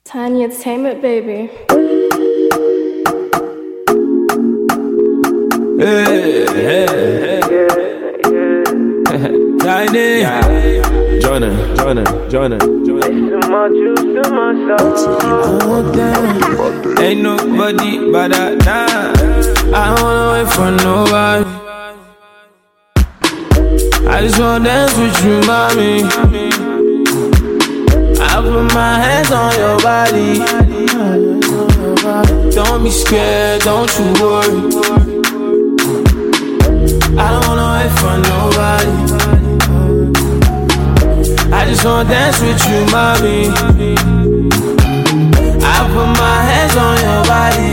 Tiny Entertainment, baby. Hey, hey, hey. Tiny. Join her. Ain't nobody but that. Nah. I don't wanna wait for nobody. I just wanna dance with you, mommy. I put my hands on your body. Don't be scared, don't you worry. I don't wanna wait for nobody. I just wanna dance with you, mommy. I put my hands on your body.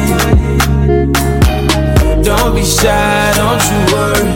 Don't be shy, don't you worry.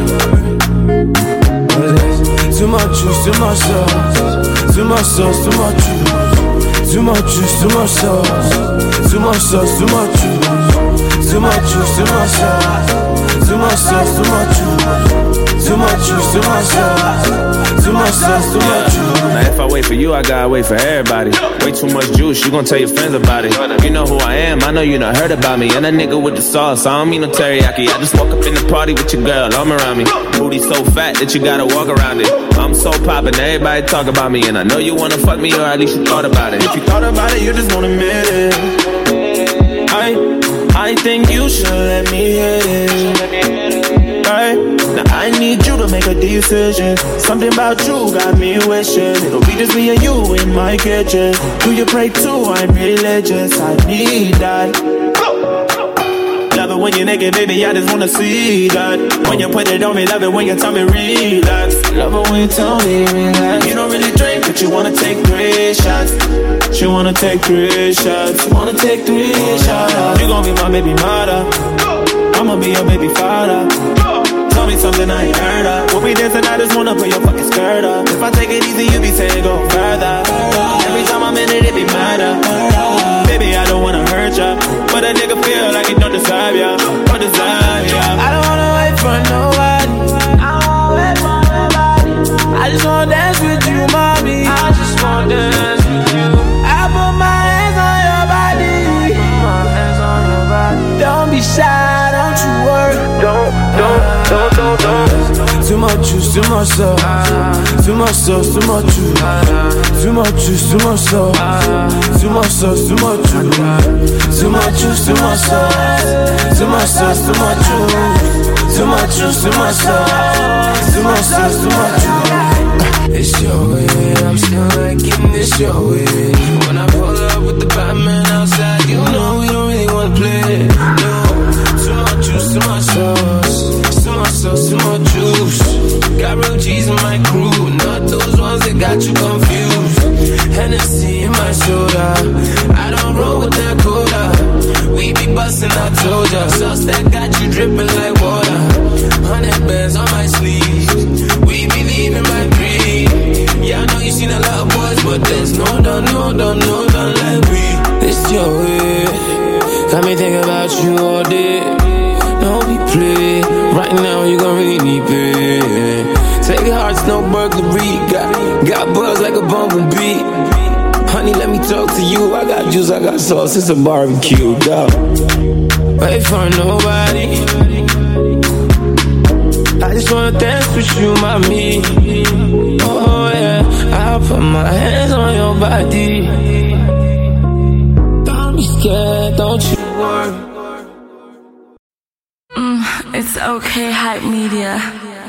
Too much juice, too much sauce. Too much sauce, too much juice. Too much juice, too much sauce. Too much sauce, too much juice. Too much juice, too much sauce. Too much sauce, too much juice. Too much juice, too much sauce. Too much sauce, too much juice. Now if I wait for you, I gotta wait for everybody. Way too much juice, you gon' tell your friends about it. You know who I am, I know you done heard about me. And that nigga with the sauce, I don't mean no teriyaki. I just walk up in the party with your girl, arm around me. Booty so fat that you gotta walk around it. I'm so poppin', everybody talk about me. And I know you wanna fuck me, or at least you thought about it. If you thought about it, you just won't admit it. I think you should let me hit it. Right? Now I need you to make a decision. Something about you got me wishing it'll be just me and you in my kitchen. Do you pray too? I'm religious, I need that. Love it when you're naked, baby, I just wanna see that. When you put it on me, love it when you tell me relax. Love it when you tell me relax. You don't really drink, but you wanna take 3 shots. She wanna take 3 shots. You wanna take 3 shots. You gon' be my baby mother. I'ma be your baby father. Tell me something I ain't heard of. When we dancing, I just wanna put your fucking skirt up. If I take it easy, you be saying go further. Every time I'm in it be murder. Baby, I don't wanna hurt ya, but a nigga feel like he don't deserve ya. Or deserve ya. I don't wanna wait for nobody. I just wanna dance with you, mommy. I just wanna dance with you. I put my hands on your body. Don't be shy, don't you worry. Don't. Too much juice, too much sauce. Too much sauce, too much juice. Too much juice, too much sauce. Too much sauce, too much juice. Too much juice, too much sauce. Too much sauce, too much juice. Too much juice, too much sauce. Too much sauce, too much juice. It's your way, I'm still liking this your way. When I pull up with the Batman outside, you know we don't really wanna play. No, too much juice, too much sauce. Too much sauce, too much juice. Got real G's in my crew, not those ones that got you confused. Hennessy in my soda, I don't roll with that cola. We be bustin', I told ya. Sauce that got you drippin' like water. 100 bands on my sleeves. We be leaving my dream. Yeah, I know you seen a lot of boys, but there's no done like we. It's your way, got me thinking about you all day. No be play, right now you gon' really need pay. Take hearts, no burglary. Got buzz like a bumblebee. Honey, let me talk to you. I got juice, I got sauce, it's a barbecue. Go. Wait for nobody. I just wanna dance with you, mommy. Oh yeah, I'll put my hands on your body. Don't be scared, don't you worry. It's okay, Hype Media.